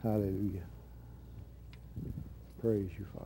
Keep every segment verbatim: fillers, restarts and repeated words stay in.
Hallelujah. Praise you, Father.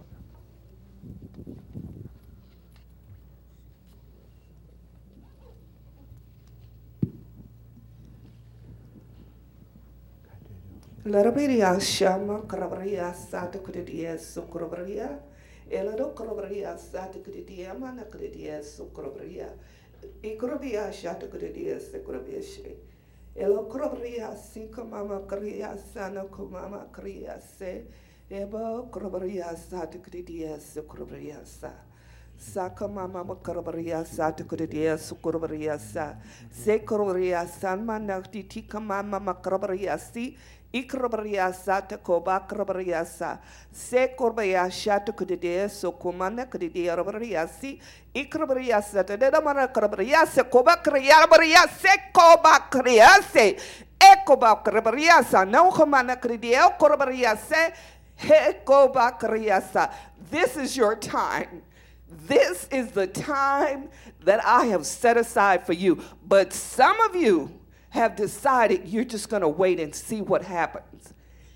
Larabiria shama karabaria sata kudidia sukurabaria. Elado karabaria sata kudidia mana kudidia sukurabaria. Ikurabia shata kudidia sekurabia she. Elo karabaria sika mama karia sana kumama karia se. Eba karabaria sata kudidia sukurabaria sa. Saka mama makarabaria sata kudidia sukurabaria sa. Se karabaria sanma nakti tika mama makarabaria si. Ikrabriasa te koba krabriasa se korbayasha te kudide so kumana kudide rabriasi ikrabriasa te de mana krabriasa koba kriyabriase koba kriase ekoba krabriasa no kumana kudide korbriase he koba kriasa. This is your time. This is the time that I have set aside for you. But some of you have decided you're just going to wait and see what happens.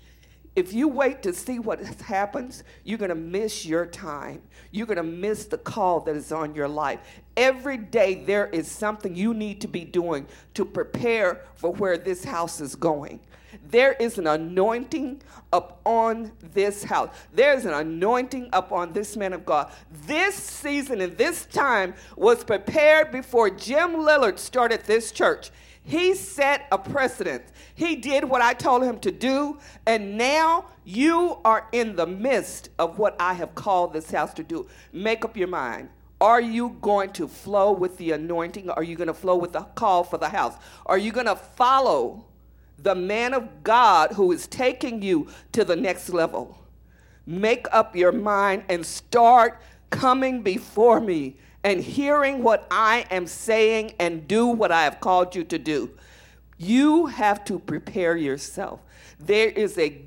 If you wait to see what happens, you're going to miss your time. You're going to miss the call that is on your life. Every day there is something you need to be doing to prepare for where this house is going. There is an anointing upon this house. There is an anointing upon this man of God. This season and this time was prepared before Jim Lillard started this church. He set a precedent. He did what I told him to do, and now you are in the midst of what I have called this house to do. Make up your mind. Are you going to flow with the anointing? Are you going to flow with the call for the house? Are you going to follow the man of God who is taking you to the next level? Make up your mind and start coming before me and hearing what I am saying and do what I have called you to do. You have to prepare yourself. There is a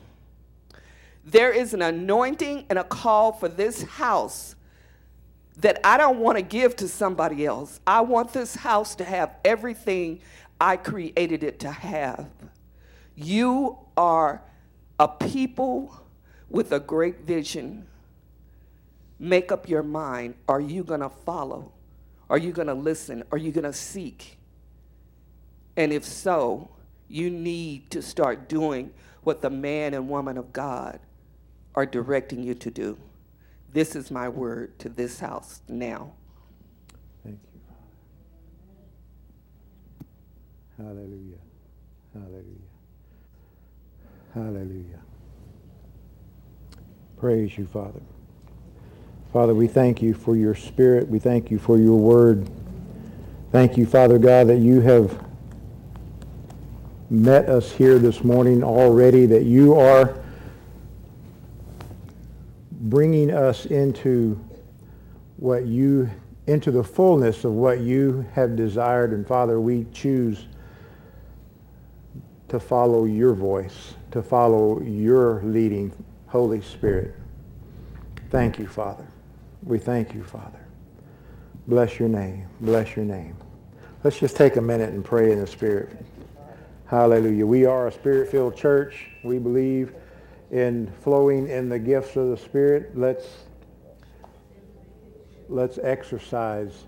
there is an anointing and a call for this house that I don't want to give to somebody else. I want this house to have everything I created it to have. You are a people with a great vision. Make up your mind. Are you going to follow? Are you going to listen? Are you going to seek? And if so, you need to start doing what the man and woman of God are directing you to do. This is my word to this house now. Thank you, Father. Hallelujah. Hallelujah. Hallelujah. Praise you, Father. Father, we thank you for your spirit. We thank you for your word. Thank you, Father God, that you have met us here this morning already, that you are bringing us into what you, into the fullness of what you have desired. And Father, we choose to follow your voice, to follow your leading, Holy Spirit. Thank you, Father. We thank you, Father. Bless your name. Bless your name. Let's just take a minute and pray in the Spirit. Hallelujah. We are a Spirit-filled church. We believe in flowing in the gifts of the Spirit. Let's, let's exercise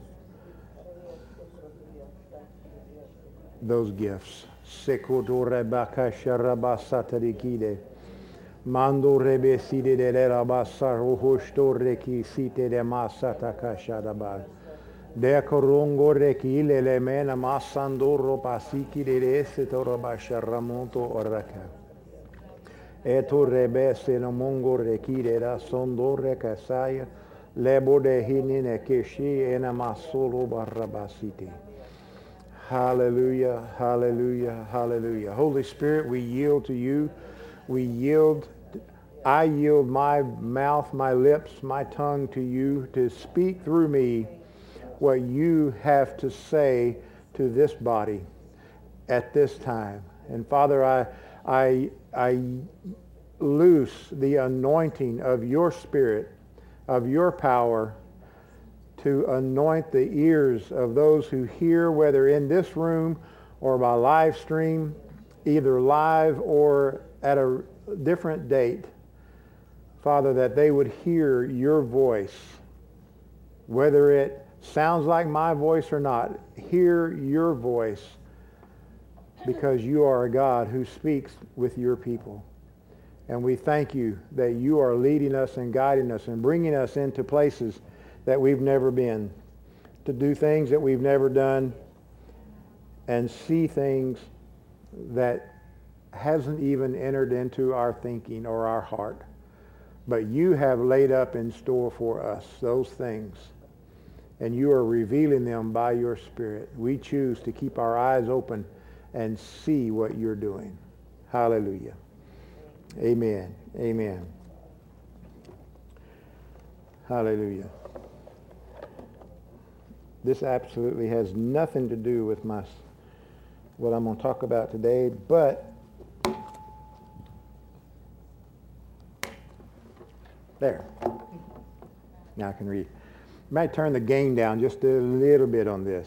those gifts. Mando rebe side de la basa rohosto reki site de masata kashadaba. De korongo reki le mena masandoro pasiki de setoro basha ramonto oraka. Eto rebe se no mongo reki de la sondore kasaya lebo de hinine keshi ena masolo barabasiti. Hallelujah, hallelujah, hallelujah. Holy Spirit, we yield to you. We yield, I yield my mouth, my lips, my tongue to you to speak through me what you have to say to this body at this time. And Father, I, I, I loose the anointing of your Spirit, of your power, to anoint the ears of those who hear, whether in this room or by live stream, either live or at a different date, Father, that they would hear your voice, whether it sounds like my voice or not. Hear your voice, because you are a God who speaks with your people. And we thank you that you are leading us and guiding us and bringing us into places that we've never been, to do things that we've never done, and see things that hasn't even entered into our thinking or our heart. But you have laid up in store for us those things, and you are revealing them by your Spirit. We choose to keep our eyes open and see what you're doing. Hallelujah. Amen. Amen. Hallelujah. This absolutely has nothing to do with my what I'm going to talk about today, but there. Now I can read. I might turn the gain down just a little bit on this.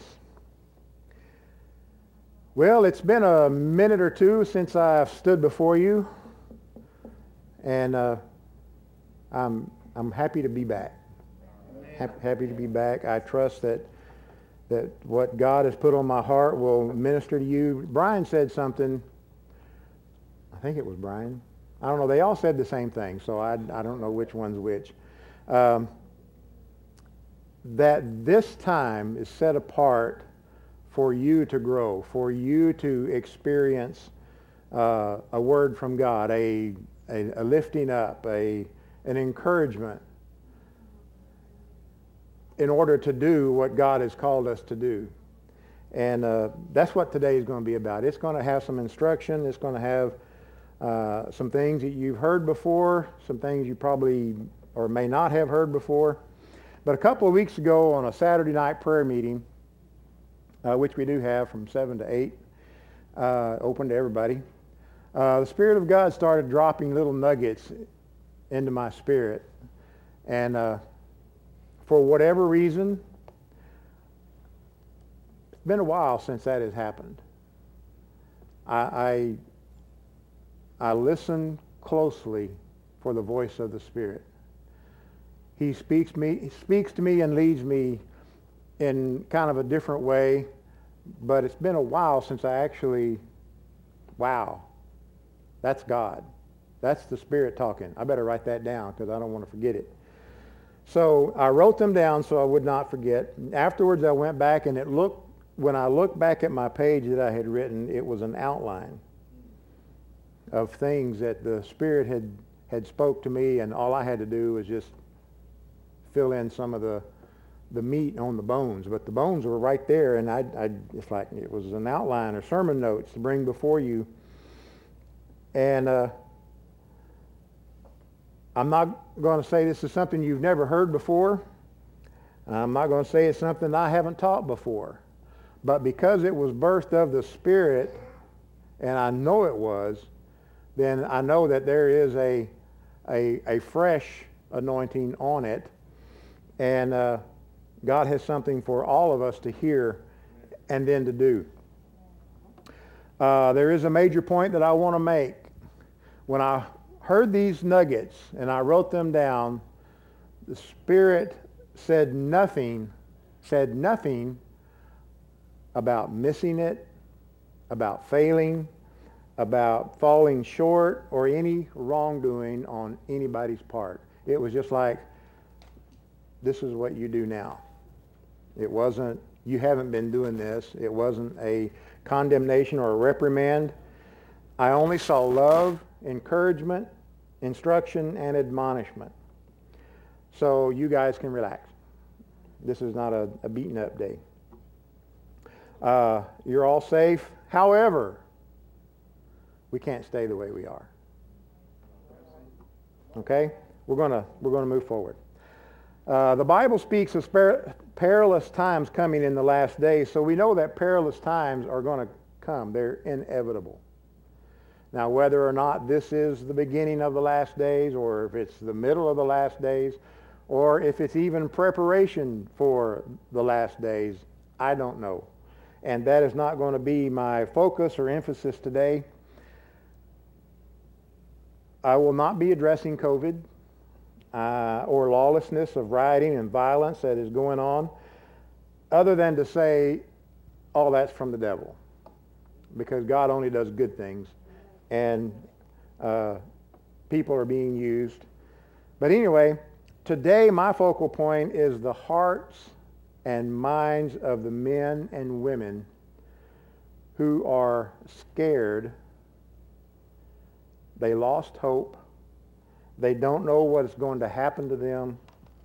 Well, it's been a minute or two since I've stood before you, and uh, I'm I'm happy to be back. Happy, happy to be back. I trust that that what God has put on my heart will minister to you. Brian said something. I think it was Brian. I don't know. They all said the same thing, so I I don't know which one's which. Um, that this time is set apart for you to grow, for you to experience uh, a word from God, a, a, a lifting up, a an encouragement in order to do what God has called us to do. And uh, that's what today is going to be about. It's going to have some instruction. It's going to have uh, some things that you've heard before, some things you probably or may not have heard before. But a couple of weeks ago on a Saturday night prayer meeting, Uh, which we do have from seven to eight, uh, open to everybody. Uh, the Spirit of God started dropping little nuggets into my spirit. And uh, for whatever reason, it's been a while since that has happened. I, I, I listen closely for the voice of the Spirit. He speaks me, he speaks to me and leads me in kind of a different way, but it's been a while since I actually, wow, that's God. That's the Spirit talking. I better write that down because I don't want to forget it. So I wrote them down so I would not forget. Afterwards I went back and it looked, when I looked back at my page that I had written, it was an outline of things that the Spirit had, had spoke to me, and all I had to do was just fill in some of the the meat on the bones, but the bones were right there, and I, I, it's like it was an outline or sermon notes to bring before you. And uh, I'm not going to say this is something you've never heard before. I'm not going to say it's something I haven't taught before. But because it was birthed of the Spirit, and I know it was, then I know that there is a a, a fresh anointing on it, and uh, God has something for all of us to hear and then to do. Uh, there is a major point that I want to make. When I heard these nuggets and I wrote them down, the Spirit said nothing, said nothing about missing it, about failing, about falling short, or any wrongdoing on anybody's part. It was just like, this is what you do now. It wasn't, you haven't been doing this. It wasn't a condemnation or a reprimand. I only saw love, encouragement, instruction, and admonishment. So you guys can relax. This is not a, a beaten up day. Uh, you're all safe. However, we can't stay the way we are. Okay? We're gonna we're gonna move forward. Uh, the Bible speaks of spar- perilous times coming in the last days, so we know that perilous times are going to come. They're inevitable. Now, whether or not this is the beginning of the last days, or if it's the middle of the last days, or if it's even preparation for the last days, I don't know. And that is not going to be my focus or emphasis today. I will not be addressing COVID uh, or lawlessness of rioting and violence that is going on, other than to say all that's from the devil, because God only does good things, and uh, people are being used. But anyway, today my focal point is the hearts and minds of the men and women who are scared. They lost hope. They don't know what's going to happen to them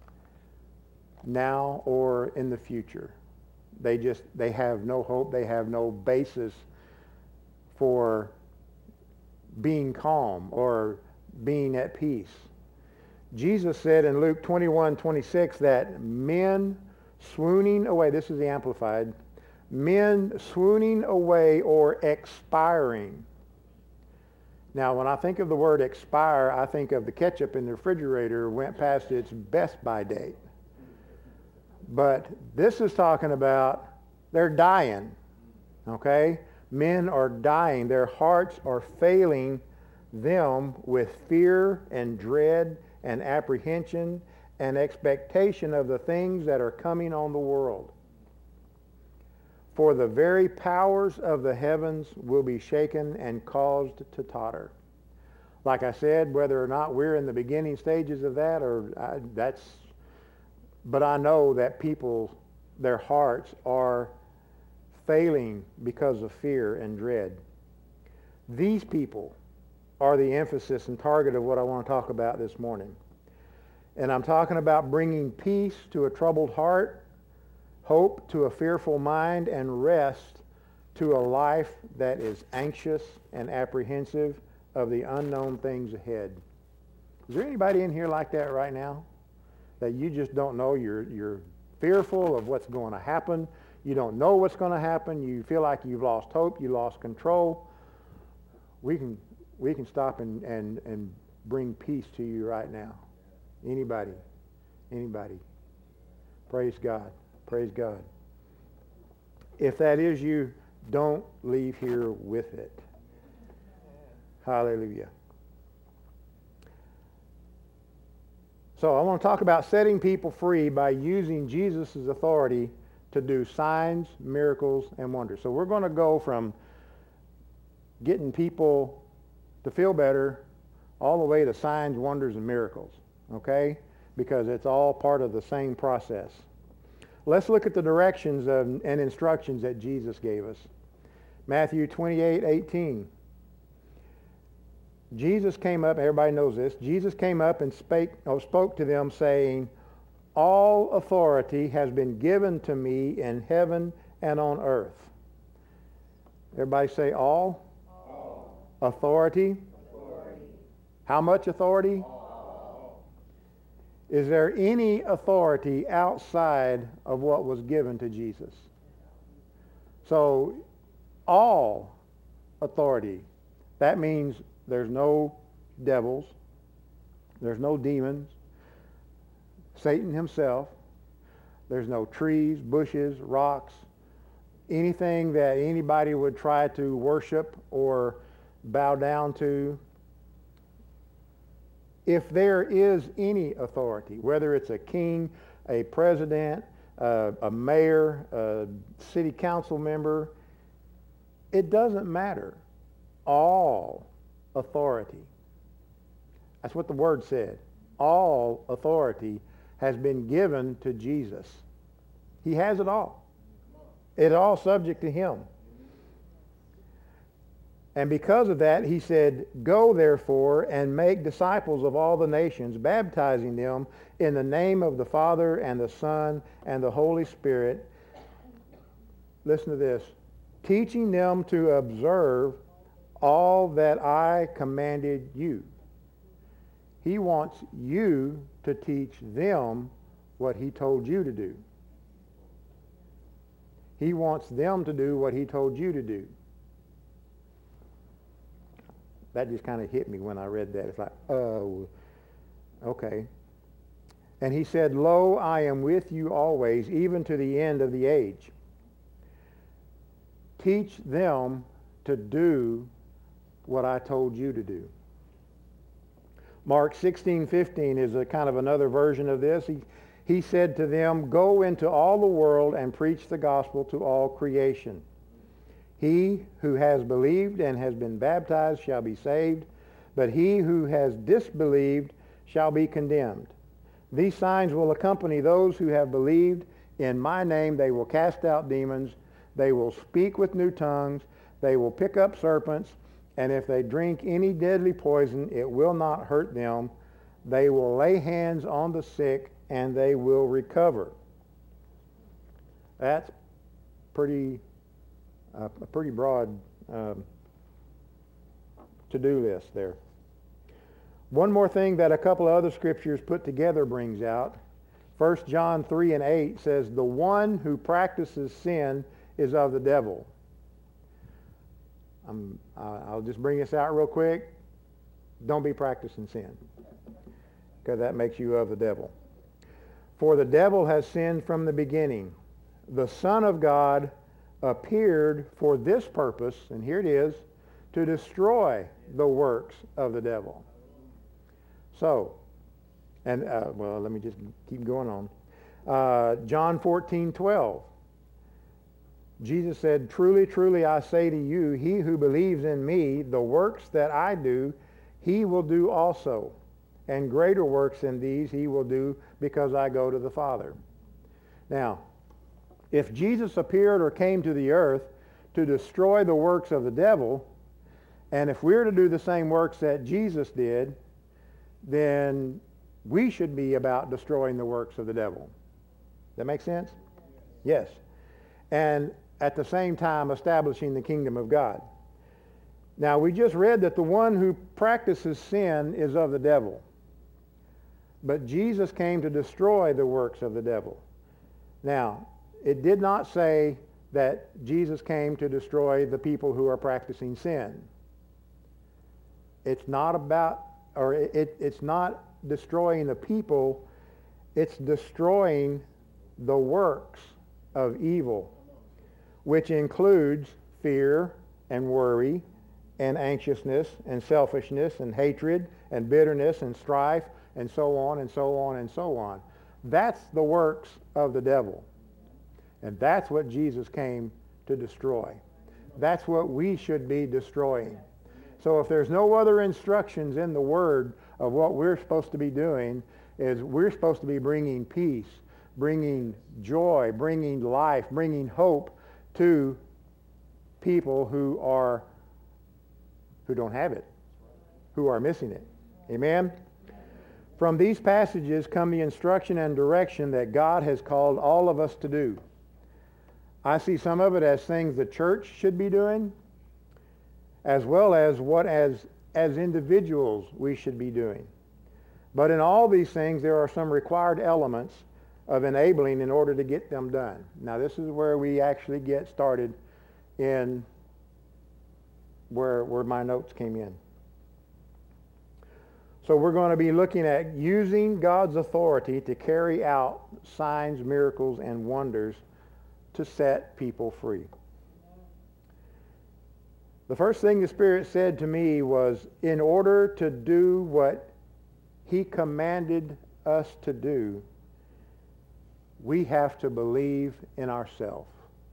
now or in the future. They just, they have no hope. They have no basis for being calm or being at peace. Jesus said in Luke twenty-one twenty-six that men swooning away, this is the Amplified, men swooning away or expiring. Now, when I think of the word expire, I think of the ketchup in the refrigerator went past its best by date. But this is talking about they're dying, okay? Men are dying. Their hearts are failing them with fear and dread and apprehension and expectation of the things that are coming on the world. For the very powers of the heavens will be shaken and caused to totter. Like I said, whether or not we're in the beginning stages of that, or I, that's, but I know that people, their hearts are failing because of fear and dread. These people are the emphasis and target of what I want to talk about this morning. And I'm talking about bringing peace to a troubled heart, hope to a fearful mind, and rest to a life that is anxious and apprehensive of the unknown things ahead. Is there anybody in here like that right now? That you just don't know, you're, you're fearful of what's going to happen. You don't know what's going to happen. You feel like you've lost hope. You lost control. We can, we can stop and, and, and bring peace to you right now. Anybody? Anybody? Praise God. Praise God. If that is you, don't leave here with it. Hallelujah. So I want to talk about setting people free by using Jesus' authority to do signs, miracles, and wonders. So we're going to go from getting people to feel better all the way to signs, wonders, and miracles. Okay? Because it's all part of the same process. Let's look at the directions of, and instructions that Jesus gave us. Matthew twenty-eight eighteen. Jesus came up, everybody knows this, Jesus came up and spake, or spoke to them saying, all authority has been given to me in heaven and on earth. Everybody say all. All. Authority. Authority. How much authority? All. Is there any authority outside of what was given to Jesus? So, all authority. That means there's no devils. There's no demons. Satan himself. There's no trees, bushes, rocks, anything that anybody would try to worship or bow down to. If there is any authority, whether it's a king, a president, uh, a mayor, a city council member, it doesn't matter. All authority. That's what the word said. All authority has been given to Jesus. He has it all. It's all subject to him. And because of that, he said, go therefore and make disciples of all the nations, baptizing them in the name of the Father and the Son and the Holy Spirit. Listen to this. Teaching them to observe all that I commanded you. He wants you to teach them what he told you to do. He wants them to do what he told you to do. That just kind of hit me when I read that. It's like, oh, okay. And he said, lo, I am with you always, even to the end of the age. Teach them to do what I told you to do. Mark sixteen fifteen is a kind of another version of this. He, he said to them, "Go into all the world and preach the gospel to all creation. He who has believed and has been baptized shall be saved, but he who has disbelieved shall be condemned. These signs will accompany those who have believed. In my name they will cast out demons. They will speak with new tongues. They will pick up serpents. And if they drink any deadly poison, it will not hurt them. They will lay hands on the sick, and they will recover." That's pretty, uh, a pretty broad um, to-do list there. One more thing that a couple of other scriptures put together brings out. First John three and eight says, "The one who practices sin is of the devil." I'm, I'll just bring this out real quick. Don't be practicing sin, because that makes you of the devil. "For the devil has sinned from the beginning. The Son of God appeared for this purpose," and here it is, "to destroy the works of the devil." So, and uh, well, let me just keep going on. Uh, John fourteen twelve. Jesus said, "Truly, truly, I say to you, he who believes in me, the works that I do, he will do also. And greater works than these he will do, because I go to the Father." Now, if Jesus appeared or came to the earth to destroy the works of the devil, and if we're to do the same works that Jesus did, then we should be about destroying the works of the devil. That make sense? Yes. And at the same time establishing the kingdom of God. Now, we just read that the one who practices sin is of the devil. But Jesus came to destroy the works of the devil. Now, it did not say that Jesus came to destroy the people who are practicing sin. It's not about, or it, it's not destroying the people, it's destroying the works of evil, which includes fear and worry and anxiousness and selfishness and hatred and bitterness and strife and so on and so on and so on. That's the works of the devil. And that's what Jesus came to destroy. That's what we should be destroying. So if there's no other instructions in the Word of what we're supposed to be doing, is we're supposed to be bringing peace, bringing joy, bringing life, bringing hope to people who are who don't have it, who are missing it. Amen? From these passages come the instruction and direction that God has called all of us to do. I see some of it as things the church should be doing, as well as what as, as individuals we should be doing. But in all these things, there are some required elements of enabling in order to get them done. Now, this is where we actually get started in where, where my notes came in. So we're going to be looking at using God's authority to carry out signs, miracles, and wonders to set people free. The first thing the Spirit said to me was, in order to do what He commanded us to do, we have to believe in ourselves.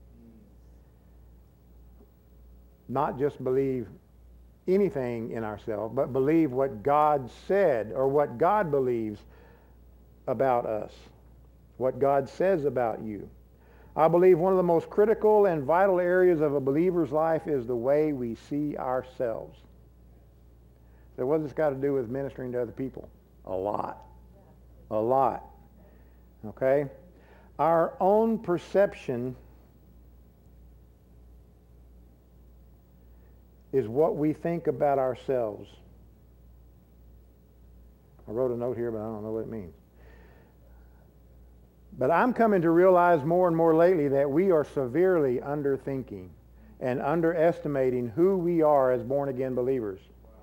Not just believe anything in ourselves, but believe what God said or what God believes about us, what God says about you. I believe one of the most critical and vital areas of a believer's life is the way we see ourselves. So what has this got to do with ministering to other people? A lot. A lot. Okay? Our own perception is what we think about ourselves. I wrote a note here, but I don't know what it means. But I'm coming to realize more and more lately that we are severely underthinking and underestimating who we are as born-again believers.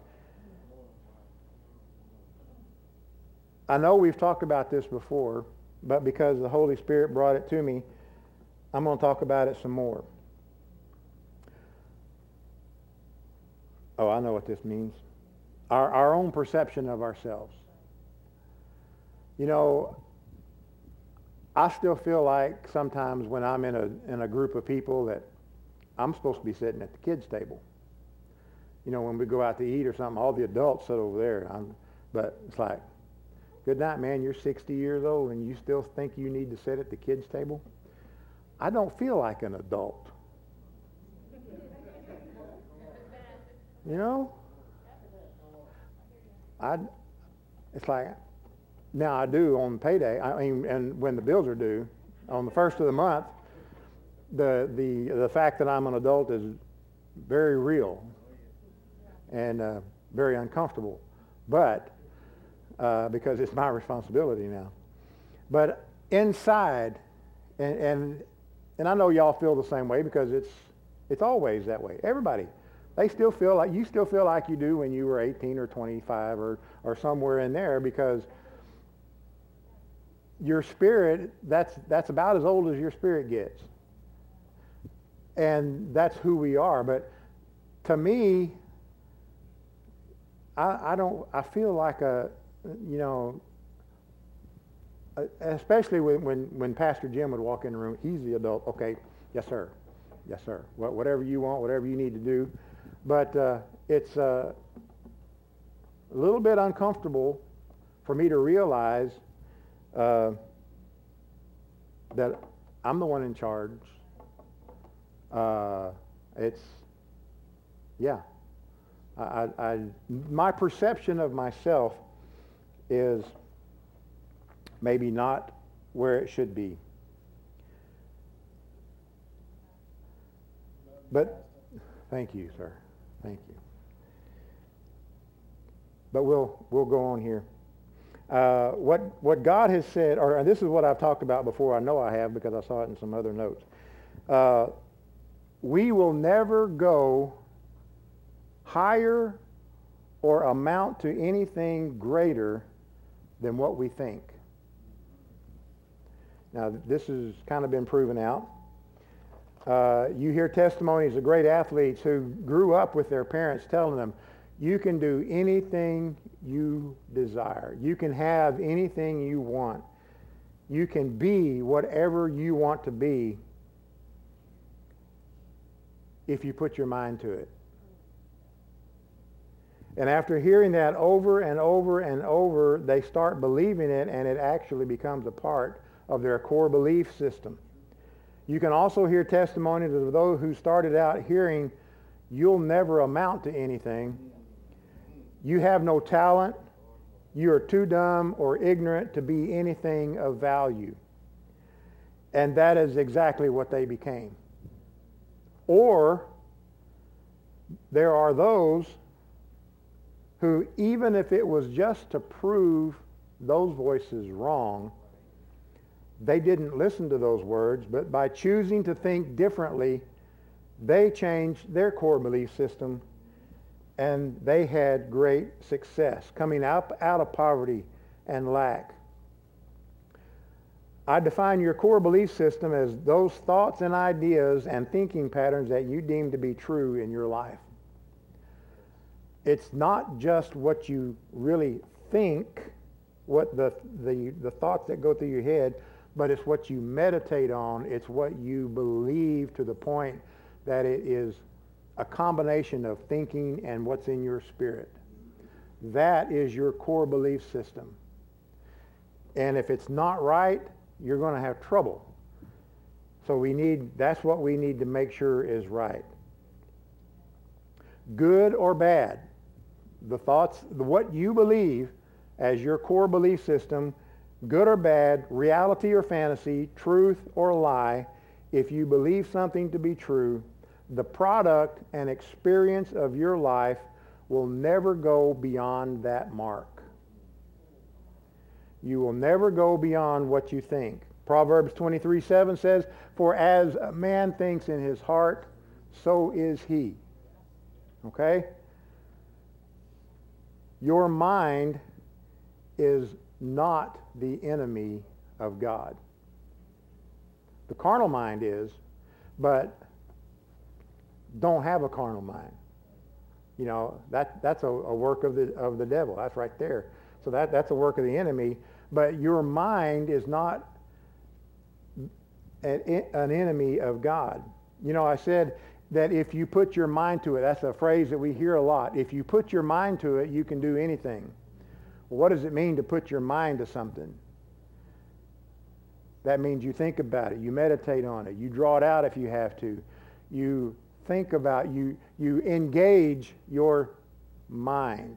I know we've talked about this before, but because the Holy Spirit brought it to me, I'm going to talk about it some more. Oh, I know what this means. our, our own perception of ourselves. You know, I still feel like sometimes when I'm in a in a group of people that I'm supposed to be sitting at the kids' table. You know, when we go out to eat or something, all the adults sit over there. I'm, but it's like, good night, man. You're sixty years old and you still think you need to sit at the kids' table? I don't feel like an adult. You know? I, it's like, now I do on payday. I mean, and when the bills are due, on the first of the month, the the the fact that I'm an adult is very real and uh, very uncomfortable, but uh, because it's my responsibility now. But inside, and and and I know y'all feel the same way because it's it's always that way. Everybody, they still feel like you still feel like you do when you were eighteen or twenty-five or or somewhere in there, because your spirit, that's that's about as old as your spirit gets. And that's who we are. But to me, I, I don't, I feel like a, you know, especially when, when, when Pastor Jim would walk in the room, he's the adult. Okay, yes, sir. Yes, sir. Whatever you want, whatever you need to do. But uh, it's uh, a little bit uncomfortable for me to realize uh, that I'm the one in charge. Uh, it's, yeah. I, I, my perception of myself is maybe not where it should be. But, thank you, sir. Thank you. But we'll we'll go on here. Uh, what what God has said, or and this is what I've talked about before. I know I have because I saw it in some other notes. Uh, we will never go higher or amount to anything greater than what we think. Now, this has kind of been proven out. Uh, you hear testimonies of great athletes who grew up with their parents telling them, you can do anything you desire. You can have anything you want. You can be whatever you want to be if you put your mind to it. And after hearing that over and over and over, they start believing it, and it actually becomes a part of their core belief system. You can also hear testimonies of those who started out hearing, you'll never amount to anything. You have no talent. You are too dumb or ignorant to be anything of value. And that is exactly what they became. Or there are those who, even if it was just to prove those voices wrong, they didn't listen to those words, but by choosing to think differently, they changed their core belief system, and they had great success, coming up out of poverty and lack. I define your core belief system as those thoughts and ideas and thinking patterns that you deem to be true in your life. It's not just what you really think, what the, the, the thoughts that go through your head, but it's what you meditate on. It's what you believe to the point that it is a combination of thinking and what's in your spirit. That is your core belief system. And if it's not right, you're going to have trouble. So we need, that's what we need to make sure is right. Good or bad, the thoughts, what you believe as your core belief system, good or bad, reality or fantasy, truth or lie, if you believe something to be true, the product and experience of your life will never go beyond that mark. You will never go beyond what you think. Proverbs twenty-three seven says, for as a man thinks in his heart, so is he. Okay? Your mind is not the enemy of God. The carnal mind is, but don't have a carnal mind. You know, that that's a, a work of the of the devil. That's right there. So that that's a work of the enemy. But your mind is not an, an enemy of God. You know, I said that if you put your mind to it, that's a phrase that we hear a lot. If you put your mind to it, you can do anything. Well, what does it mean to put your mind to something? That means you think about it, you meditate on it, you draw it out if you have to. You think about, you, you engage your mind.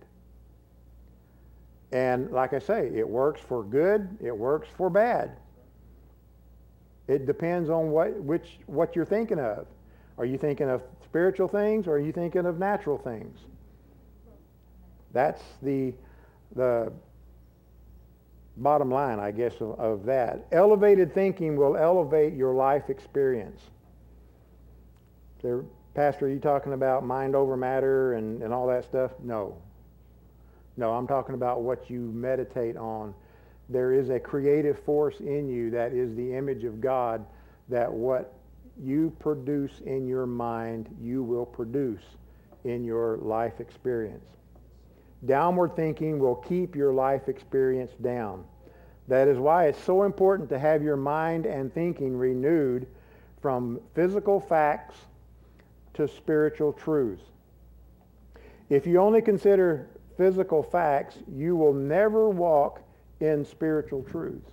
And like I say, it works for good, it works for bad. It depends on what which what you're thinking of. Are you thinking of spiritual things, or are you thinking of natural things? That's the the bottom line, I guess, of, of that. Elevated thinking will elevate your life experience. There, Pastor, are you talking about mind over matter and, and all that stuff? No. No, I'm talking about what you meditate on. There is a creative force in you that is the image of God, that what you produce in your mind, you will produce in your life experience. Downward thinking will keep your life experience down. That is why it's so important to have your mind and thinking renewed from physical facts to spiritual truths. If you only consider physical facts, you will never walk in spiritual truths,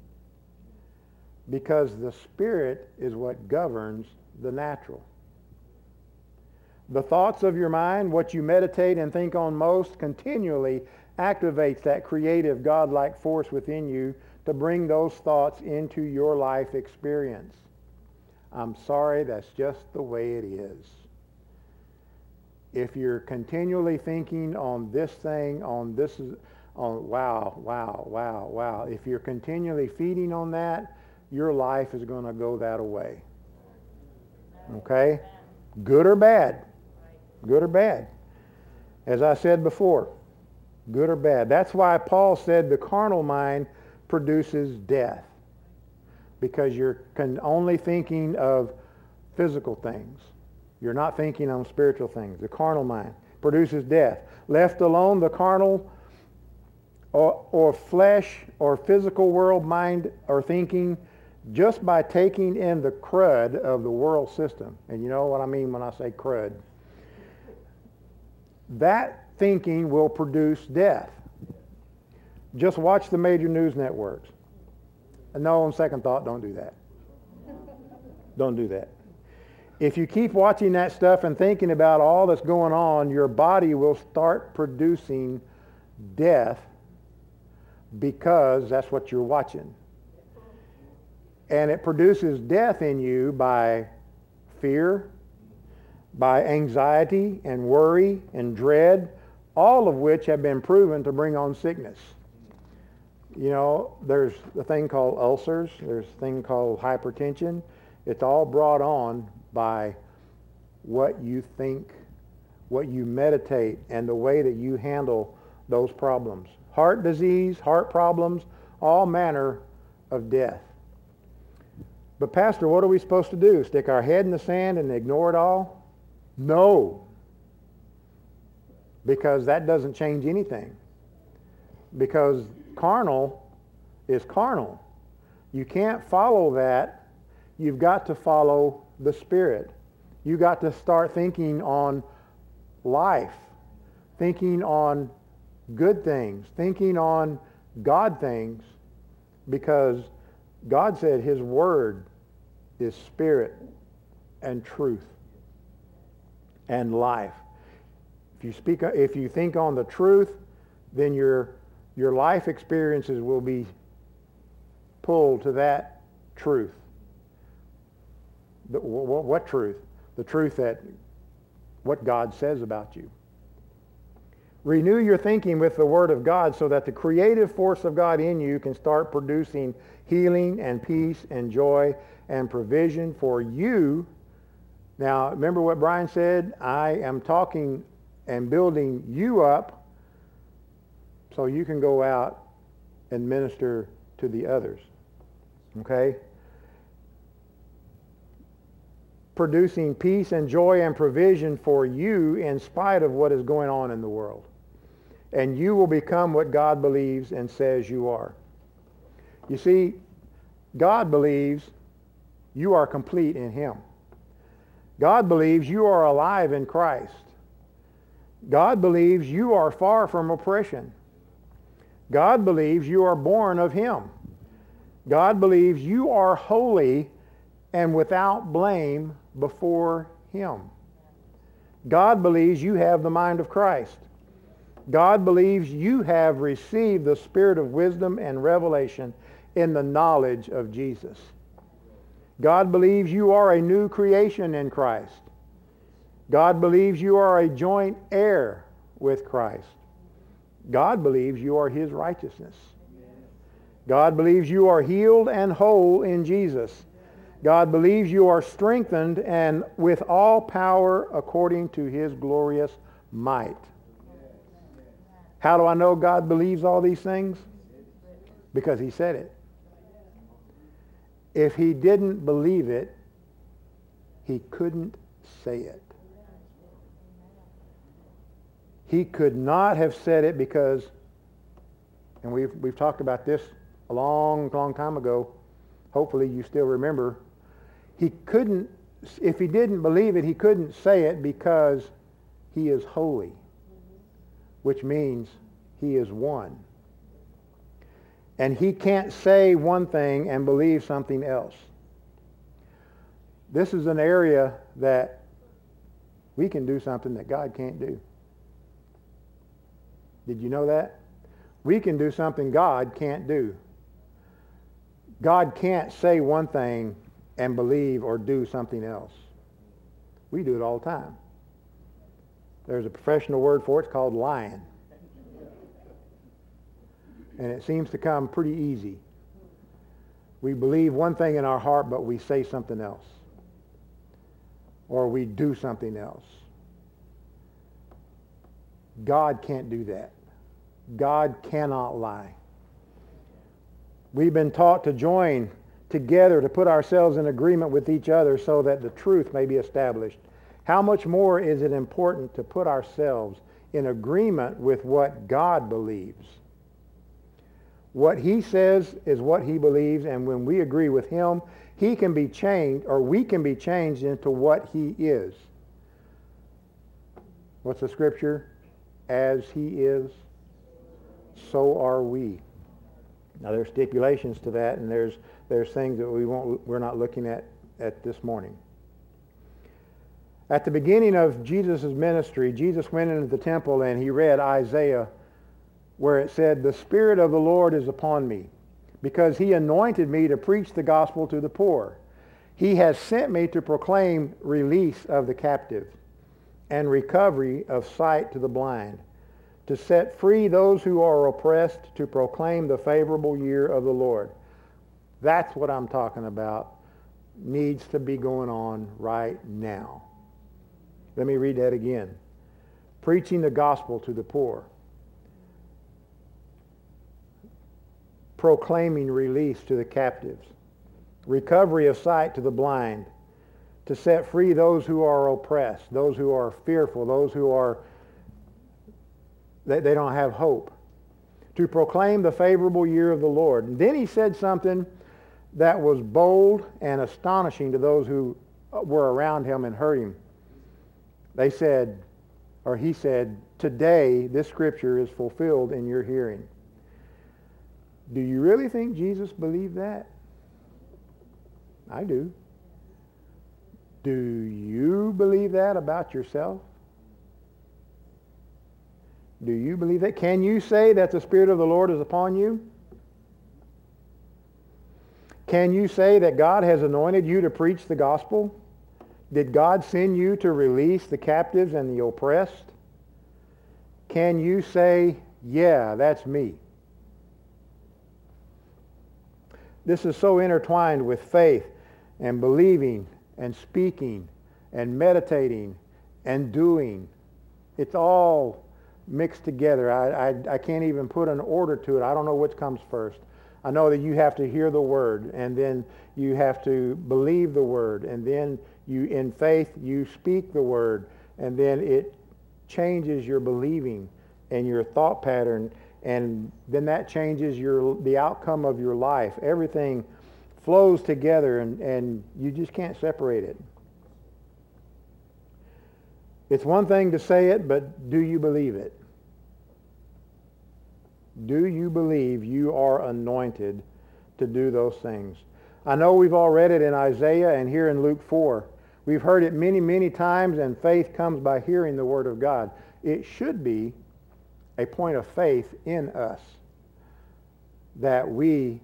because the Spirit is what governs the natural. The thoughts of your mind, what you meditate and think on most, continually activates that creative, godlike force within you to bring those thoughts into your life experience. I'm sorry, that's just the way it is. If you're continually thinking on this thing, on this, on wow, wow, wow, wow, if you're continually feeding on that, your life is going to go that way. Okay? Good or bad. Good or bad. As I said before, good or bad. That's why Paul said the carnal mind produces death, because you're only thinking of physical things. You're not thinking on spiritual things. The carnal mind produces death. Left alone, the carnal or, or flesh or physical world mind or thinking, just by taking in the crud of the world system. And you know what I mean when I say crud. That thinking will produce death. Just watch the major news networks. And no, on second thought, don't do that. Don't do that. If you keep watching that stuff and thinking about all that's going on, your body will start producing death, because that's what you're watching. And it produces death in you by fear, by anxiety and worry and dread, all of which have been proven to bring on sickness. You know, there's a thing called ulcers, there's a thing called hypertension. It's all brought on by what you think, what you meditate, and the way that you handle those problems. Heart disease, heart problems, all manner of death. But Pastor, what are we supposed to do? Stick our head in the sand and ignore it all? No. Because that doesn't change anything. Because carnal is carnal. You can't follow that. You've got to follow the Spirit. You've got to start thinking on life, thinking on good things, thinking on God things, because God said His Word is spirit and truth and life. If you speak, if you think on the truth, then your your life experiences will be pulled to that truth. The, what, what truth? The truth that what God says about you. Renew your thinking with the Word of God so that the creative force of God in you can start producing healing and peace and joy and provision for you. Now, remember what Brian said? I am talking and building you up so you can go out and minister to the others. Okay? producing peace and joy and provision for you in spite of what is going on in the world. And you will become what God believes and says you are. You see, God believes you are complete in Him. God believes you are alive in Christ. God believes you are far from oppression. God believes you are born of Him. God believes you are holy and without blame before Him. God believes you have the mind of Christ. God believes you have received the spirit of wisdom and revelation in the knowledge of Jesus. God believes you are a new creation in Christ. God believes you are a joint heir with Christ. God believes you are His righteousness. God believes you are healed and whole in Jesus. God believes you are strengthened and with all power according to His glorious might. How do I know God believes all these things? Because He said it. If He didn't believe it, He couldn't say it. He could not have said it because, and we've, we've talked about this a long, long time ago. Hopefully you still remember. He couldn't, if He didn't believe it, He couldn't say it because He is holy, which means He is one. And He can't say one thing and believe something else. This is an area that we can do something that God can't do. Did you know that? We can do something God can't do. God can't say one thing and believe or do something else. We do it all the time. There's a professional word for it. It's called lying. And it seems to come pretty easy. We believe one thing in our heart, but we say something else. Or we do something else. God can't do that. God cannot lie. We've been taught to join together to put ourselves in agreement with each other so that the truth may be established. How much more is it important to put ourselves in agreement with what God believes? What He says is what He believes, and when we agree with Him, He can be changed, or we can be changed into what He is. What's the scripture? As He is, so are we. Now there's stipulations to that, and there's there's things that we won't we're not looking at at this morning. At the beginning of Jesus' ministry, Jesus went into the temple and He read Isaiah, where it said, "The Spirit of the Lord is upon me, because He anointed me to preach the gospel to the poor. He has sent me to proclaim release of the captive and recovery of sight to the blind, to set free those who are oppressed, to proclaim the favorable year of the Lord." That's what I'm talking about. Needs to be going on right now. Let me read that again. Preaching the gospel to the poor. Proclaiming release to the captives. Recovery of sight to the blind. To set free those who are oppressed, those who are fearful, those who are, they, they don't have hope. To proclaim the favorable year of the Lord. And then He said something that was bold and astonishing to those who were around Him and heard Him. They said, or He said, "Today this scripture is fulfilled in your hearing." Do you really think Jesus believed that? I do. Do you believe that about yourself? Do you believe that? Can you say that the Spirit of the Lord is upon you? Can you say that God has anointed you to preach the gospel? Did God send you to release the captives and the oppressed? Can you say, "Yeah, that's me"? This is so intertwined with faith and believing and speaking and meditating and doing. It's all mixed together. I, I, I can't even put an order to it. I don't know which comes first. I know that you have to hear the word, and then you have to believe the word, and then you, in faith, you speak the word, and then it changes your believing and your thought pattern, and then that changes your the outcome of your life. Everything flows together, and, and you just can't separate it. It's one thing to say it, but do you believe it? Do you believe you are anointed to do those things? I know we've all read it in Isaiah and here in Luke four. We've heard it many, many times, and faith comes by hearing the word of God. It should be a point of faith in us that we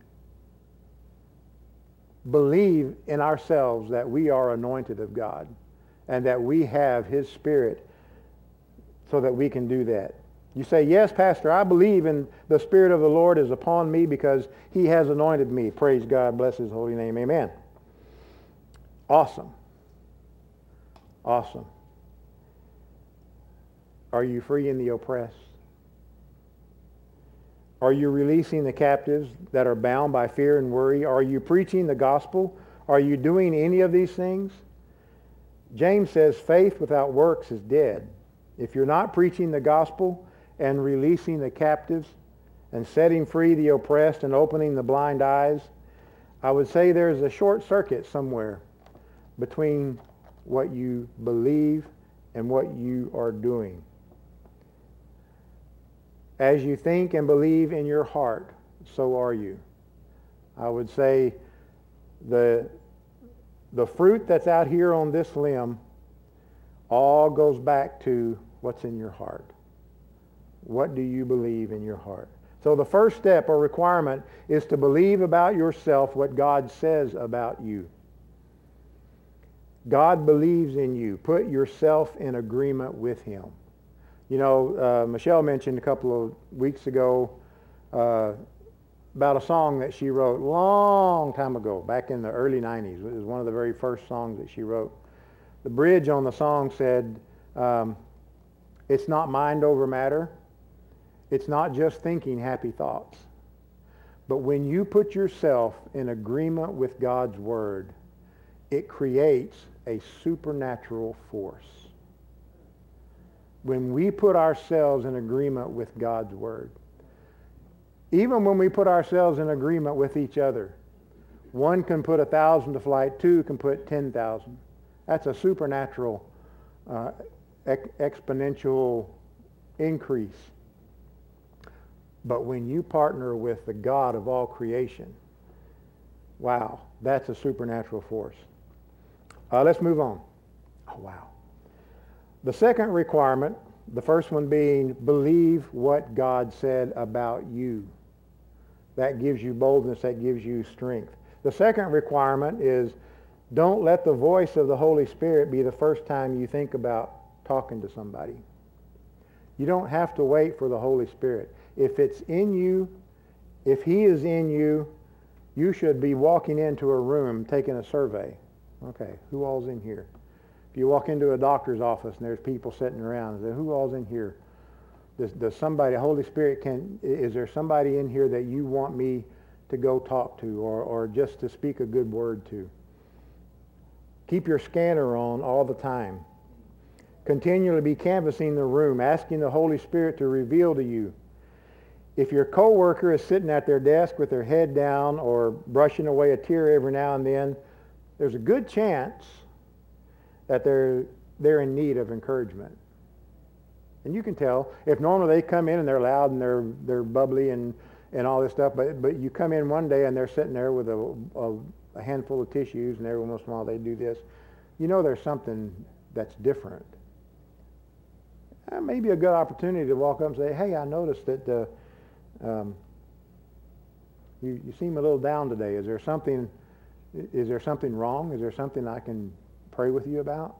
believe in ourselves that we are anointed of God and that we have His Spirit so that we can do that. You say, yes, Pastor, I believe in the Spirit of the Lord is upon me because He has anointed me. Praise God. Bless His holy name. Amen. Awesome. Awesome. Are you freeing the oppressed? Are you releasing the captives that are bound by fear and worry? Are you preaching the gospel? Are you doing any of these things? James says faith without works is dead. If you're not preaching the gospel and releasing the captives and setting free the oppressed and opening the blind eyes, I would say there's a short circuit somewhere between what you believe and what you are doing. As you think and believe in your heart, so are you. I would say the, the fruit that's out here on this limb all goes back to what's in your heart. What do you believe in your heart? So the first step or requirement is to believe about yourself what God says about you. God believes in you. Put yourself in agreement with Him. You know, uh, Michelle mentioned a couple of weeks ago uh, about a song that she wrote long time ago, back in the early nineties. It was one of the very first songs that she wrote. The bridge on the song said, um, it's not mind over matter. It's not just thinking happy thoughts. But when you put yourself in agreement with God's Word, it creates a supernatural force. When we put ourselves in agreement with God's Word, even when we put ourselves in agreement with each other, one can put a thousand to flight, two can put ten thousand. That's a supernatural uh, ex- exponential increase. But when you partner with the God of all creation, wow, that's a supernatural force. Uh, let's move on. Oh, wow. The second requirement, the first one being believe what God said about you. That gives you boldness, that gives you strength. The second requirement is don't let the voice of the Holy Spirit be the first time you think about talking to somebody. You don't have to wait for the Holy Spirit. If it's in you, if He is in you, you should be walking into a room taking a survey. Okay, who all's in here? If you walk into a doctor's office and there's people sitting around, say, who all's in here? Does, does somebody, Holy Spirit, can, is there somebody in here that you want me to go talk to or, or just to speak a good word to? Keep your scanner on all the time. Continually be canvassing the room, asking the Holy Spirit to reveal to you. If your coworker is sitting at their desk with their head down or brushing away a tear every now and then, there's a good chance that they're they're in need of encouragement. And you can tell if normally they come in and they're loud and they're they're bubbly and, and all this stuff, but but you come in one day and they're sitting there with a, a, a handful of tissues and every once in a while they do this. You know there's something that's different. That may be a good opportunity to walk up and say, hey, I noticed that uh, um, you, you seem a little down today. Is there something is there something wrong? Is there something I can pray with you about?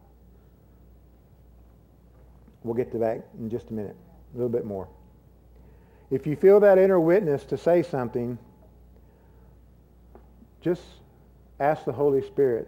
We'll get to that in just a minute, a little bit more. If you feel that inner witness to say something, just ask the Holy Spirit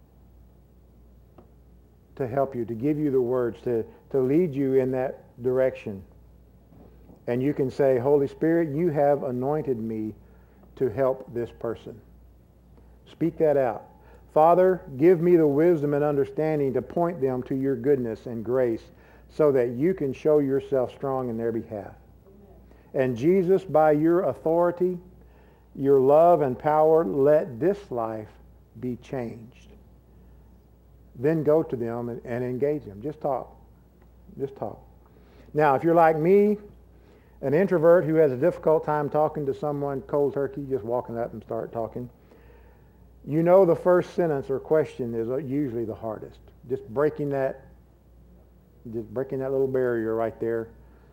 to help you, to give you the words, to, to lead you in that direction. And you can say, Holy Spirit, you have anointed me to help this person. Speak that out. Father, give me the wisdom and understanding to point them to your goodness and grace so that you can show yourself strong in their behalf. And Jesus, by your authority, your love and power, let this life be changed. Then go to them and, and engage them. Just talk. Just talk. Now, if you're like me, an introvert who has a difficult time talking to someone cold turkey, just walking up and start talking, you know the first sentence or question is usually the hardest. Just breaking that, just breaking that little barrier right there.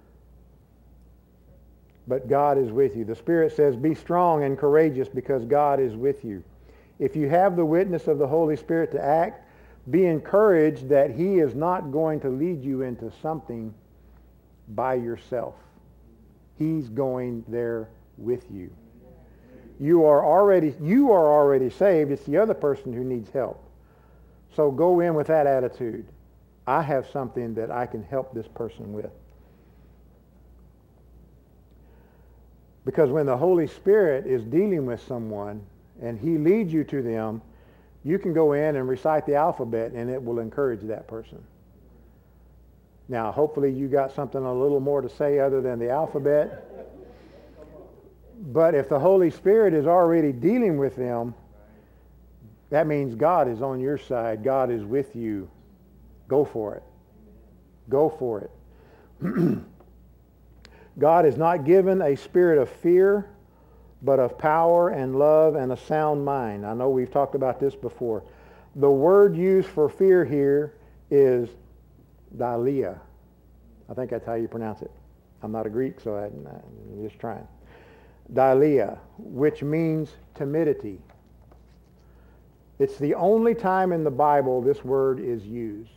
But God is with you. The Spirit says, be strong and courageous because God is with you. If you have the witness of the Holy Spirit to act, be encouraged that He is not going to lead you into something by yourself. He's going there with you. You are already, you are already saved. It's the other person who needs help. So go in with that attitude. I have something that I can help this person with. Because when the Holy Spirit is dealing with someone and He leads you to them, you can go in and recite the alphabet and it will encourage that person. Now, hopefully you got something a little more to say other than the alphabet. But if the Holy Spirit is already dealing with them, that means God is on your side. God is with you. Go for it. Go for it. God has not given a spirit of fear, but of power and love and a sound mind. I know we've talked about this before. The word used for fear here is dalia. I think that's how you pronounce it. I'm not a Greek, so I, I'm just trying. Dalia, which means timidity. It's the only time in the Bible this word is used.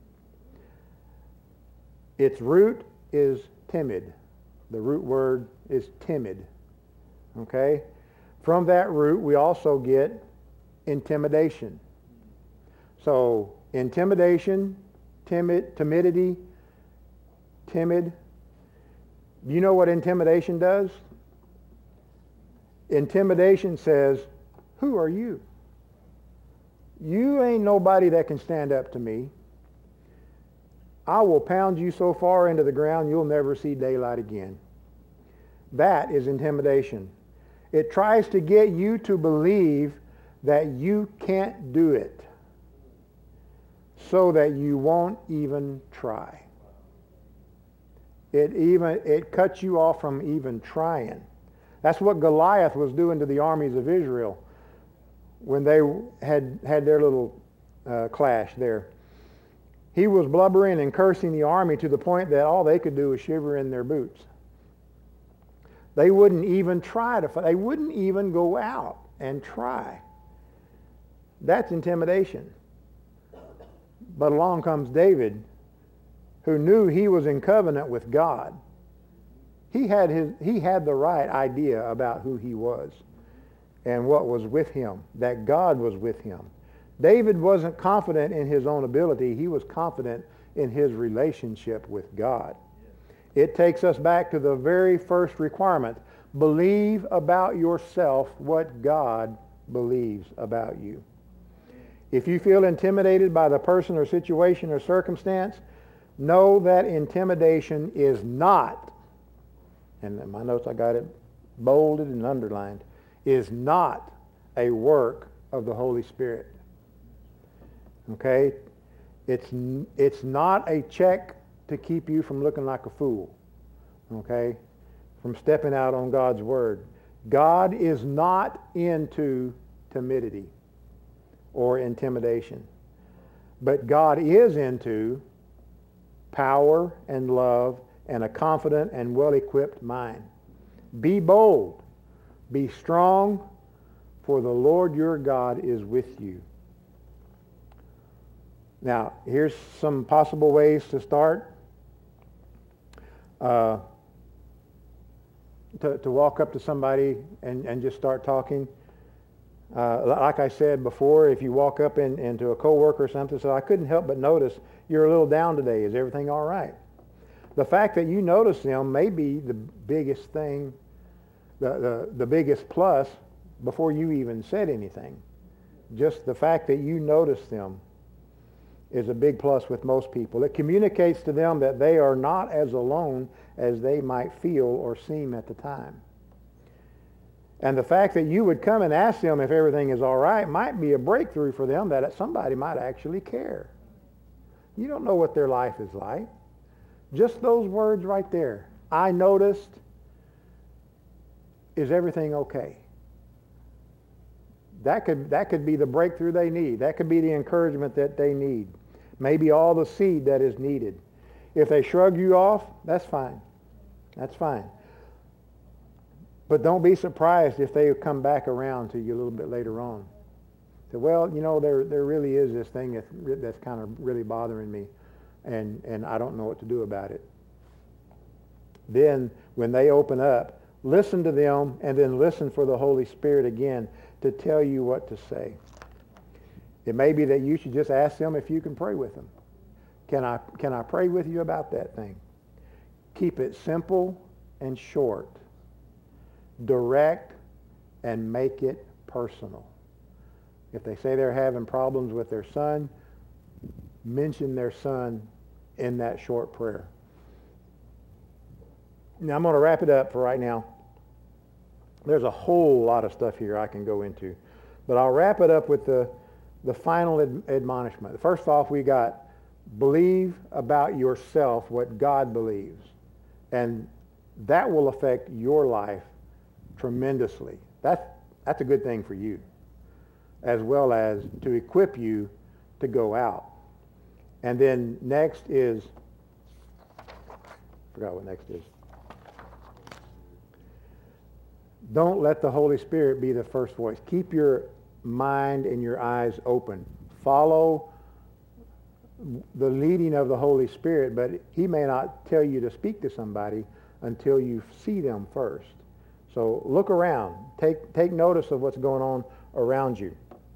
Its root is timid. The root word is timid. Okay? From that root, we also get intimidation. So, intimidation, timid, timidity, timid. You know what intimidation does? Intimidation says, who are you? You ain't nobody that can stand up to me. I will pound you so far into the ground you'll never see daylight again. That is intimidation. It tries to get you to believe that you can't do it so that you won't even try. It even it cuts you off from even trying. That's what Goliath was doing to the armies of Israel when they had had their little uh, clash there. He was blubbering and cursing the army to the point that all they could do was shiver in their boots. They wouldn't even try to fight. They wouldn't even go out and try. That's intimidation. But along comes David, who knew he was in covenant with God. He had his he had the right idea about who he was and what was with him, that God was with him. David wasn't confident in his own ability. He was confident in his relationship with God. It takes us back to the very first requirement. Believe about yourself what God believes about you. If you feel intimidated by the person or situation or circumstance, know that intimidation is not, and in my notes I got it bolded and underlined, is not a work of the Holy Spirit. Okay? It's, it's not a check to keep you from looking like a fool. Okay? From stepping out on God's word. God is not into timidity or intimidation. But God is into power and love and a confident and well-equipped mind. Be bold. Be strong, for the Lord your God is with you. Now, here's some possible ways to start. Uh, to, to walk up to somebody and, and just start talking. Uh, like I said before, if you walk up in, into a coworker or something, so I couldn't help but notice you're a little down today. Is everything all right? The fact that you notice them may be the biggest thing the, the, the biggest plus before you even said anything. Just the fact that you noticed them is a big plus with most people. It communicates to them that they are not as alone as they might feel or seem at the time. And the fact that you would come and ask them if everything is all right might be a breakthrough for them that somebody might actually care. You don't know what their life is like. Just those words right there. I noticed. Is everything okay? That could, that could be the breakthrough they need. That could be the encouragement that they need. Maybe all the seed that is needed. If they shrug you off, that's fine. That's fine. But don't be surprised if they come back around to you a little bit later on. Say, well, you know, there there really is this thing that's, that's kind of really bothering me, and, and I don't know what to do about it. Then, when they open up, listen to them, and then listen for the Holy Spirit again to tell you what to say. It may be that you should just ask them if you can pray with them. Can I, can I pray with you about that thing? Keep it simple and short. Direct and make it personal. If they say they're having problems with their son, mention their son in that short prayer. Now I'm going to wrap it up for right now. There's a whole lot of stuff here I can go into, but I'll wrap it up with the, the final ad- admonishment. First off, we got believe about yourself what God believes, and that will affect your life tremendously. That's, that's a good thing for you, as well as to equip you to go out. And then next is, I forgot what next is. Don't let the Holy Spirit be the first voice. Keep your mind and your eyes open. Follow the leading of the Holy Spirit, but he may not tell you to speak to somebody until you see them first. So look around. Take, take notice of what's going on around you.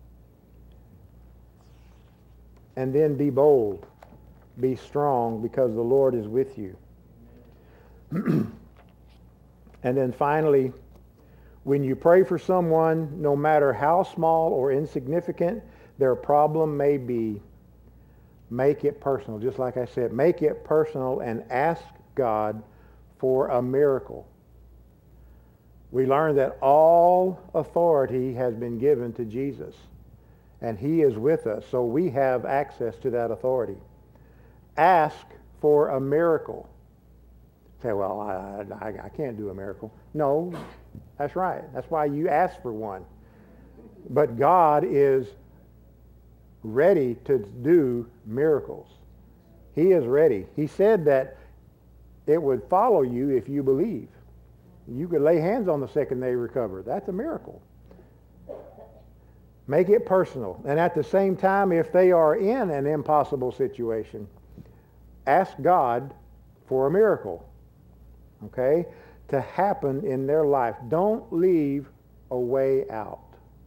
And then be bold. Be strong because the Lord is with you. And then finally, when you pray for someone, no matter how small or insignificant their problem may be, make it personal. Just like I said, make it personal and ask God for a miracle. We learn that all authority has been given to Jesus, and he is with us, so we have access to that authority. Ask for a miracle. Say, well, I, I, I can't do a miracle. No, that's right. That's why you ask for one. But God is ready to do miracles. He is ready. He said that it would follow you if you believe. You could lay hands on the sick and they recover. That's a miracle. Make it personal. And at the same time, if they are in an impossible situation, ask God for a miracle, okay, to happen in their life. Don't leave a way out.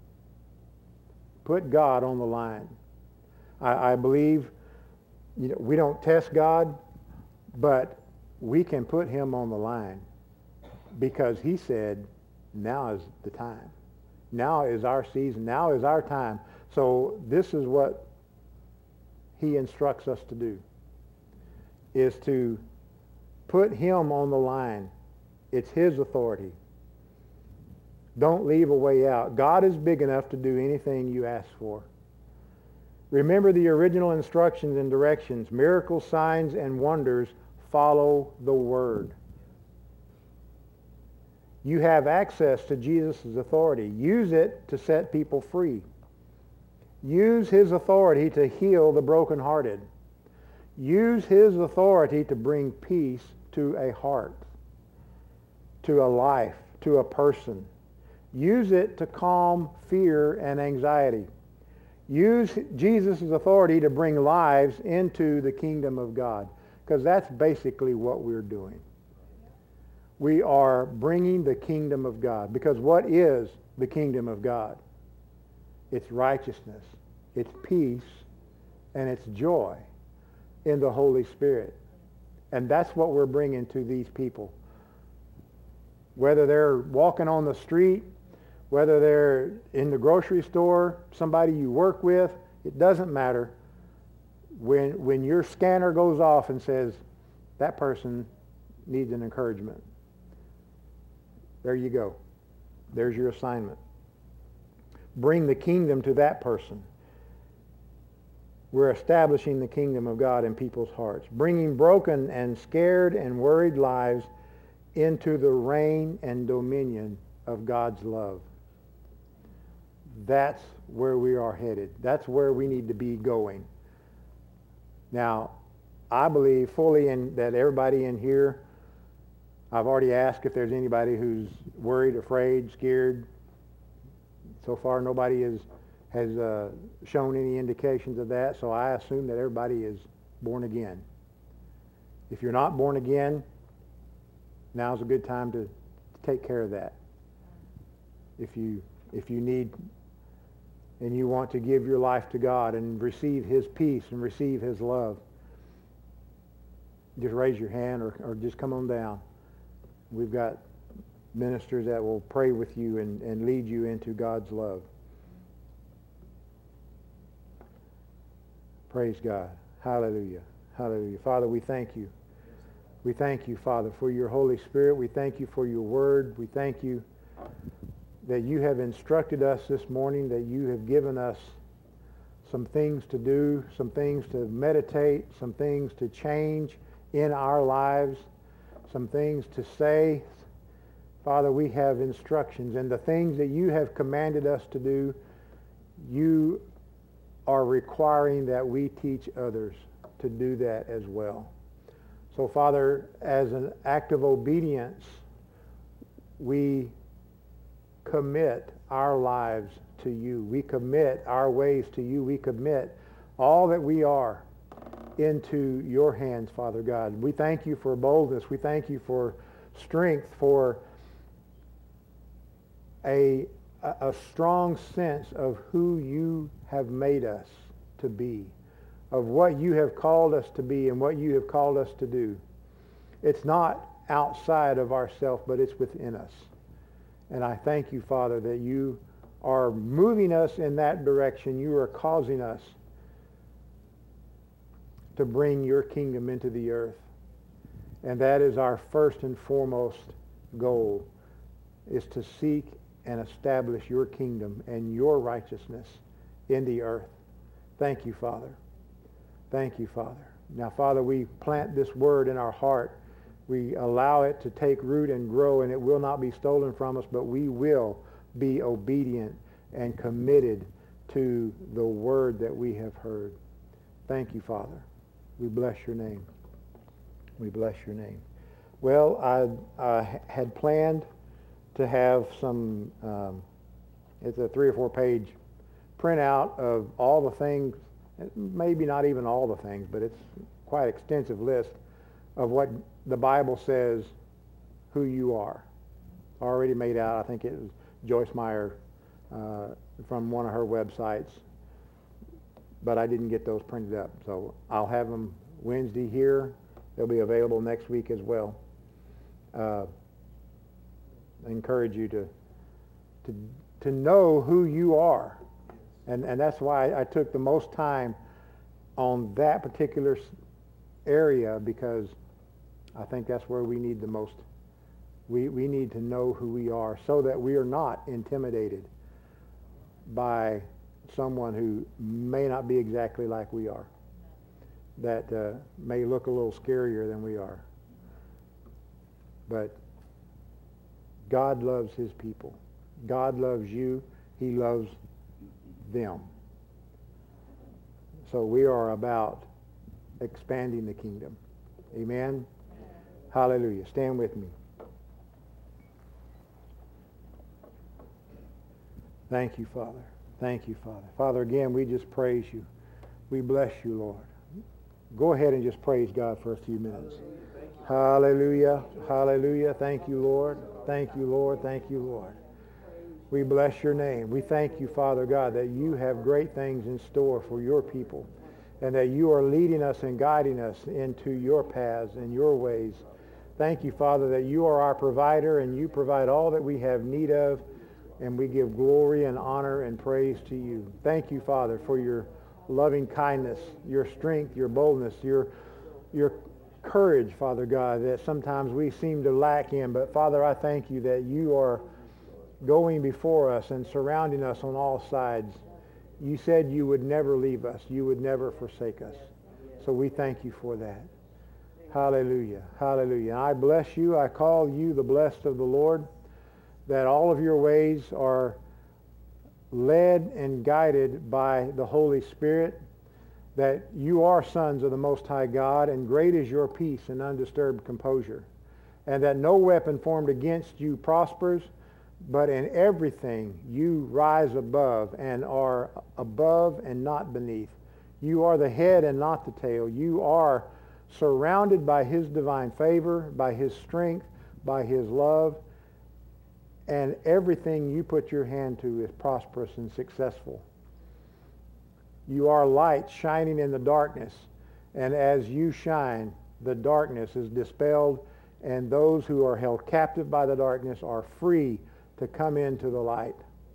Put God on the line. I, I believe, you know, we don't test God, but we can put him on the line because he said, now is the time. Now is our season. Now is our time. So this is what he instructs us to do, is to put him on the line. It's his authority. Don't leave a way out. God is big enough to do anything you ask for. Remember the original instructions and directions. Miracles, signs, and wonders follow the word. You have access to Jesus' authority. Use it to set people free. Use his authority to heal the brokenhearted. Use his authority to bring peace to a heart, to a life, to a person. Use it to calm fear and anxiety. Use Jesus' authority to bring lives into the kingdom of God, because that's basically what we're doing. We are bringing the kingdom of God, because what is the kingdom of God? It's righteousness, it's peace, and it's joy in the Holy Spirit. And that's what we're bringing to these people. whether they're walking on the street, whether they're in the grocery store, somebody you work with, it doesn't matter. When, when your scanner goes off and says, that person needs an encouragement, there you go. There's your assignment. Bring the kingdom to that person. We're establishing the kingdom of God in people's hearts, bringing broken and scared and worried lives into the reign and dominion of God's love. That's where we are headed. That's where we need to be going. Now, I believe fully in that everybody in here, I've already asked if there's anybody who's worried, afraid, scared. So far, nobody is, has uh, shown any indications of that, so I assume that everybody is born again. If you're not born again, now's a good time to, to take care of that. If you, if you need and you want to give your life to God and receive His peace and receive His love, just raise your hand or, or just come on down. We've got ministers that will pray with you and, and lead you into God's love. Praise God. Hallelujah. Hallelujah. Father, we thank you. We thank you, Father, for your Holy Spirit. We thank you for your word. We thank you that you have instructed us this morning, that you have given us some things to do, some things to meditate, some things to change in our lives, some things to say. Father, we have instructions, and the things that you have commanded us to do, you are requiring that we teach others to do that as well. So, Father, as an act of obedience, we commit our lives to you. We commit our ways to you. We commit all that we are into your hands, Father God. We thank you for boldness. We thank you for strength, for a, a strong sense of who you have made us to be, of what you have called us to be and what you have called us to do. It's not outside of ourselves, but it's within us. And I thank you, Father, that you are moving us in that direction. You are causing us to bring your kingdom into the earth. And that is our first and foremost goal, is to seek and establish your kingdom and your righteousness in the earth. Thank you, Father. Thank you, Father. Now, Father, we plant this word in our heart. We allow it to take root and grow, and it will not be stolen from us, but we will be obedient and committed to the word that we have heard. Thank you, Father. We bless your name. We bless your name. Well, I, I had planned to have some, um, it's a three or four page printout of all the things, maybe not even all the things, but it's quite an extensive list of what the Bible says who you are. Already made out, I think it was Joyce Meyer uh, from one of her websites, but I didn't get those printed up. So I'll have them Wednesday here. They'll be available next week as well. Uh, I encourage you to, to, to know who you are. And, and that's why I took the most time on that particular area, because I think that's where we need the most. We, we need to know who we are so that we are not intimidated by someone who may not be exactly like we are, that uh, may look a little scarier than we are. But God loves his people. God loves you. He loves them. So we are about expanding the kingdom. Amen? Hallelujah. Stand with me. Thank you, Father. Thank you, Father. Father, again, we just praise you. We bless you, Lord. Go ahead and just praise God for a few minutes. Hallelujah. Hallelujah. Thank you, Lord. Thank you, Lord. Thank you, Lord. We bless your name. We thank you, Father God, that you have great things in store for your people, and that you are leading us and guiding us into your paths and your ways, Thank you, Father, that you are our provider and you provide all that we have need of, and we give glory and honor and praise to you. Thank you, Father, for your loving kindness, your strength, your boldness, your your courage, Father God, that sometimes we seem to lack in. But Father, I thank you that you are going before us and surrounding us on all sides. You said you would never leave us. You would never forsake us. So we thank you for that. Hallelujah. Hallelujah. I bless you. I call you the blessed of the Lord, that all of your ways are led and guided by the Holy Spirit, that you are sons of the Most High God, and great is your peace and undisturbed composure, and that no weapon formed against you prospers, but in everything you rise above and are above and not beneath. You are the head and not the tail. You are surrounded by his divine favor, by his strength, by his love, and everything you put your hand to is prosperous and successful. You are light shining in the darkness, and as you shine, the darkness is dispelled, and those who are held captive by the darkness are free to come into the light.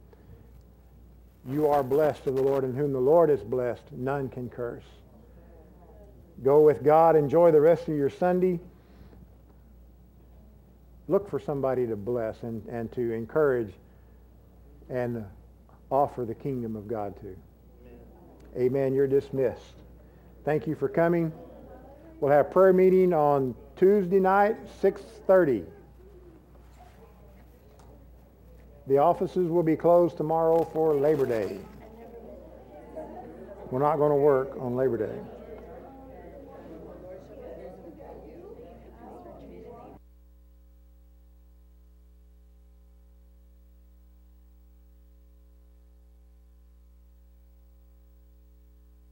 You are blessed of the Lord, and whom the Lord is blessed, none can curse. Go with God. Enjoy the rest of your Sunday. Look for somebody to bless and, and to encourage and offer the kingdom of God to. Amen. Amen. You're dismissed. Thank you for coming. We'll have prayer meeting on Tuesday night, six thirty. The offices will be closed tomorrow for Labor Day. We're not going to work on Labor Day.